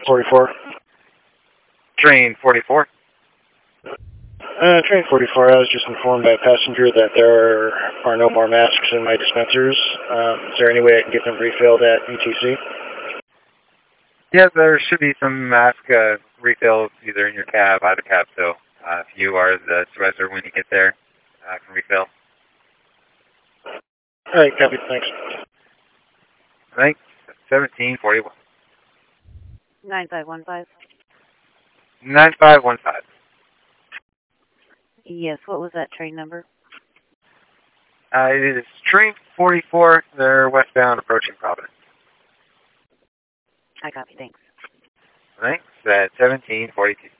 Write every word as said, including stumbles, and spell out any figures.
forty-four. Train forty-four. Uh, train forty-four, I was just informed by a passenger that there are no more masks in my dispensers. Um, is there any way I can get them refilled at E T C? Yeah, there should be some mask uh, refills either in your cab, out of cab, so uh, if you are the supervisor when you get there, uh, can refill. All right, copy, thanks. Thanks. seventeen forty-one. nine five one five. nine five one five. Yes, what was that train number? Uh, it is train forty-four. They're westbound approaching Providence. I copy, thanks. Thanks. At seventeen forty-two.